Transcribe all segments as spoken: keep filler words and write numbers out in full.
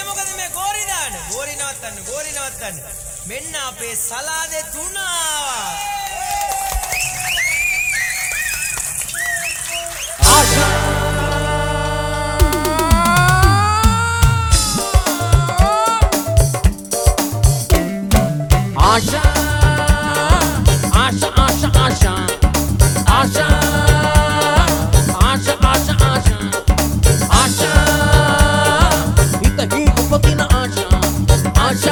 මොකද මේ ගෝරි දාන්නේ? ගෝරි නවත්තන්න, ගෝරි නවත්තන්න. මෙන්න අපේ සලාදේ තුන ආවා. ආශා Asha, Asha, Asha, Asha, Asha, Asha, Asha, Asha, Asha, ita hi upatina Asha, Asha,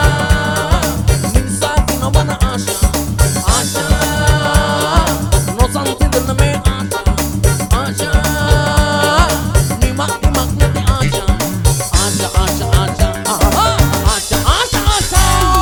minsa tina wana Asha, Asha, no santidna me Asha, Asha, nimak nimak nete Asha, Asha, Asha, Asha, aha, Asha, Asha, Asha.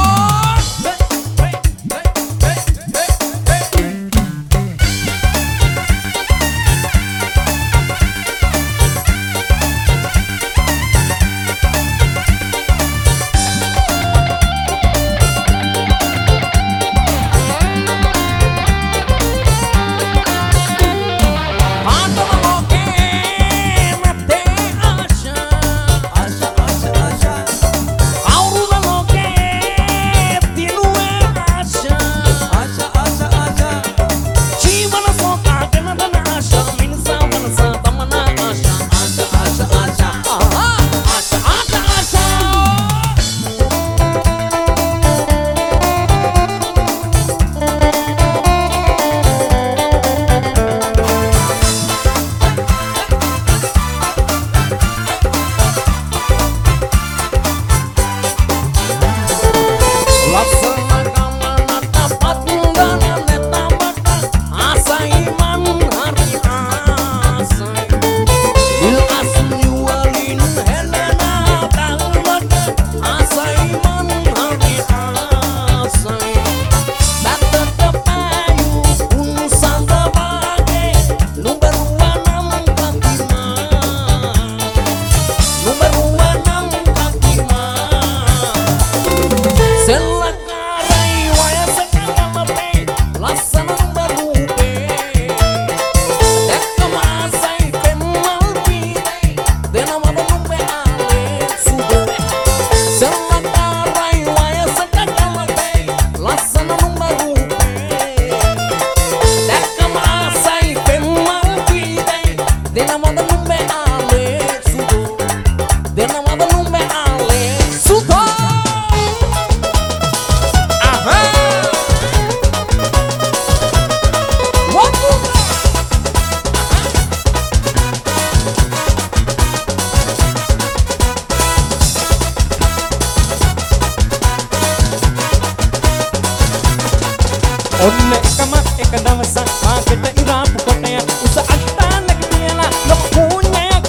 Onne ekamat ek dawasa maaකට ඉරාපු කොටය උස අට්ටානක තියලා ලොකුණයක්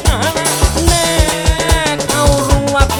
නෑ කවුරුවත්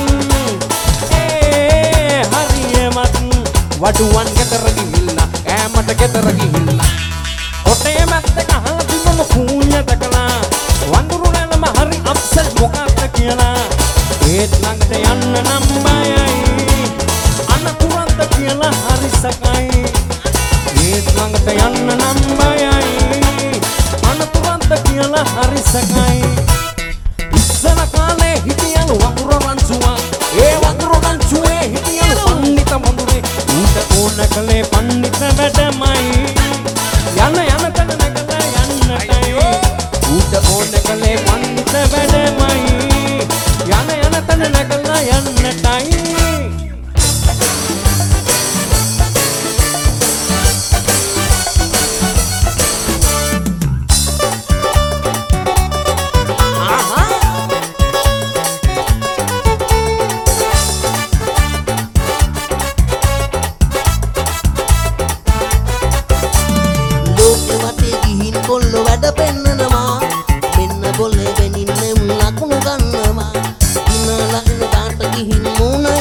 ඒ හරියමත් වඩුවන් ගෙදර ගිහිල්ලා කෑමට ගෙදර ගිහිල්ලා කොටේ මැත්ත ගහලා තිබුණු කූණ්‍ය දැකලා වඳුරු නැලම හරි අප්සෙට් මොකක්ද කියලා ඒත් ළඟට යන්න නම් බයයි අනතුරක්ද කියලා හරි සකයි ඒත් ළඟට යන්න නම් බයයි අනතුරක්ද කියලා හරි සකයි ඉස්සර කාලේ හිටියලු වඳුර රංචුවා ඒ වඳුර රංචුවේ හිටියලු පණ්ඩිත වඳුරේ ඌට ඕන කලේ පණ්ඩිත වැඩමයි යන යන තැන නැගලා යන්නටයි ඌට ඕන කලේ පණ්ඩිත වැඩමයි යන යන තැන නැගලා යන්නටයි Pennana bolle beninne laqunu gannawa inala in gaata gihin muna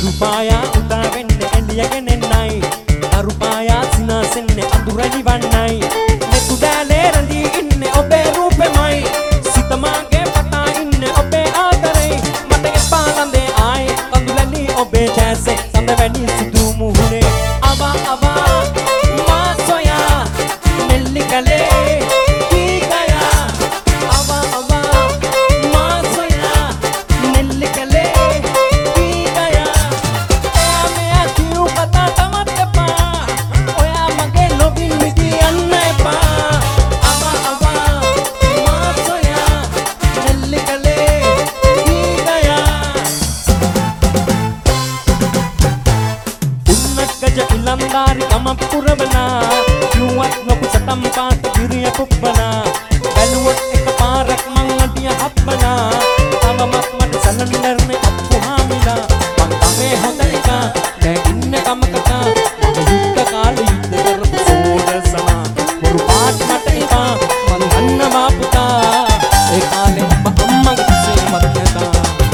නිරුපායා උදා වෙන්නේ එළියගෙන එන්නයි අරුපායා සිනාසෙන්නේ අඳුරලි වන්නයි නෙතු දැලේ රැඳී ඉන්නේ ඔබේ රූපෙමයි සිතමාගේ පතා ඉන්නේ ඔබේ ආදරේ මට එපා ළඳේ ආයේ කඳුලලි ඔබේ දැසේ සඳ වැනි සුදු මුහුණේ අවා අවා මා සොයා නෙල්ලි කලේ කීකයා අවා අවා මා සොයා නෙල්ලි කලේ කීකයා එයා කිව් කතා තමත් එපා ඔයා මගේ ලොබින් මිදී යන්න එපා අවා අවා මා සොයා නෙල්ලි කලේ කීකයා උන්නක්කජ ඉලන්දාරි කමක් පුරවනා කිව්වත් ලොකු සතම් පාත් ගිරිය පුප්පනා බැලුවොත් එක පාරක් මං අඩිය හප්පනා තවමත් මට සැලෙන්නර්නේ අප්පු හාමිලා මං තමයි හොඳ එක දැන් ඉන්න කමකට මම යුද්ධ කාලේ යුද්ධ කරපු සෝඩසනා මොරු පාත් මට එපා මං දන්නවා පුතා ඒ කාලේ ඔබ අම්මගේ කුසේ මට නැතා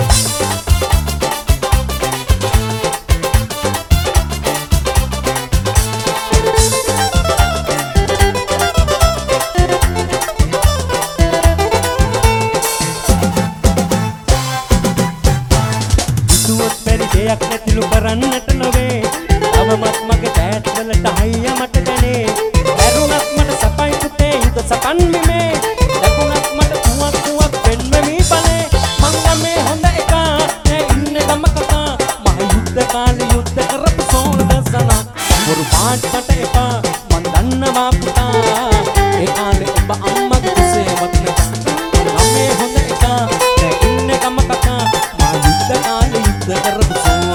දෙයක් නැතිලු කරන්නට නොවේ තවමත් මගේ ටෑට් වලට හයිය මට දැනේ ඇරුණත් මට සපයි පුතේ යුද සපන් මෙමේ ලැබුණත් මට තුවක් තුවක් වෙන්වෙමි බලේ මං ගමේ හොඳ එක නෑ ඉන්න ගම කතා මහ යුද්ධ කාලේ යුද්ධ කරපු සෝනදසනා වරු පාට මට එපා මං දන්නවා පුතා ඒ කාලේ ඔබ අම්මගේ කුසේ මත නැතා ගමේ හොඳ එක නෑ ඉන්න ගම කතා මහ යුද්ධ කාලේ යුද්ධ කරපු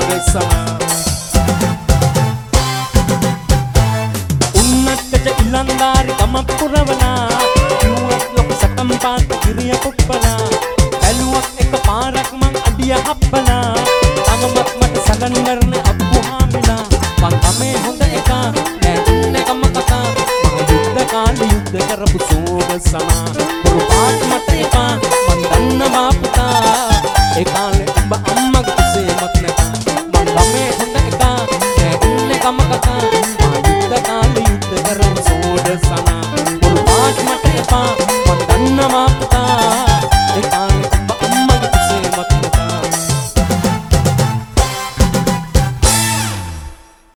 උන්නත්තට ඉලන්දාරි කමක් පුරවනා කිව්වත් ලොකු සතම් පාත් ගිරිය පුප්පනා බැලුවත් එක පාරක් මං අඩිය හප්පනා තවමත් මට සැලෙන්නර්න අප්පු හාමිලා මං තමයි හොඳ එක නෑ ඉන්න කම කතා මං යුද්ධ කාලේ යුද්ධ කරපු සෝඩසනා පොරු පාත් මට එපා මං දන්නවා පුතා ඒ කාලේ ඔබ අම්මගේ කුසේ මත නැතා මම හොඳ එක නෑ ඉන්න කම කතා